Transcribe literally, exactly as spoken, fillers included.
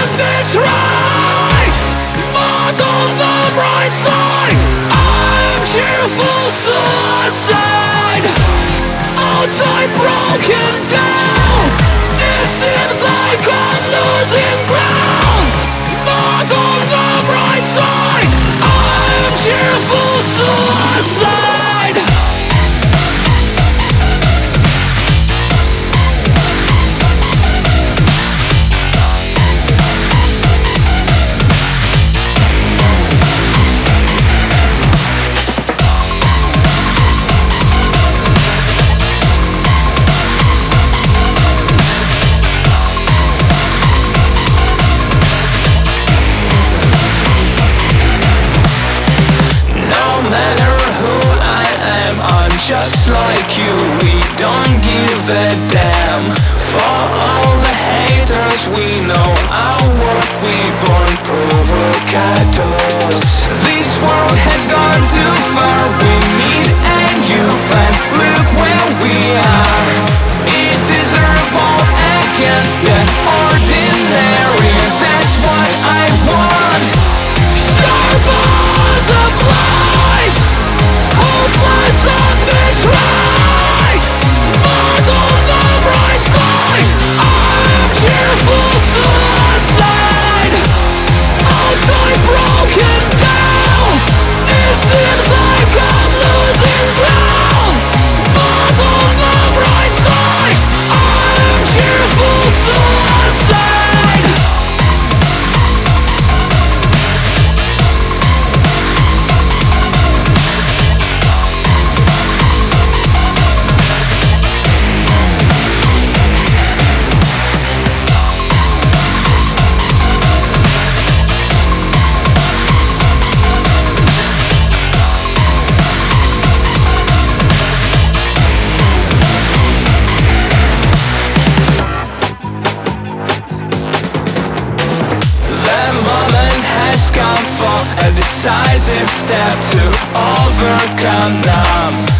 has been tried, but on the bright side, I'm cheerful suicide. Outside broken down, it seems like I'm losing ground, but on the bright side, I'm cheerful suicide. Just like you, we don't give a damn. For all the haters, we know our worth, we born provocators. This world has gone too far, we need a new plan. Look where we are. It is a revolt against the ordinary. That's what I want. Sharp as a blade, hopeless and betrayed, but on the bright side, I'm cheerful suicide. Outside broken down, it seems like I'm losing ground, but on the bright side, I'm cheerful suicide. A decisive step to overcome them.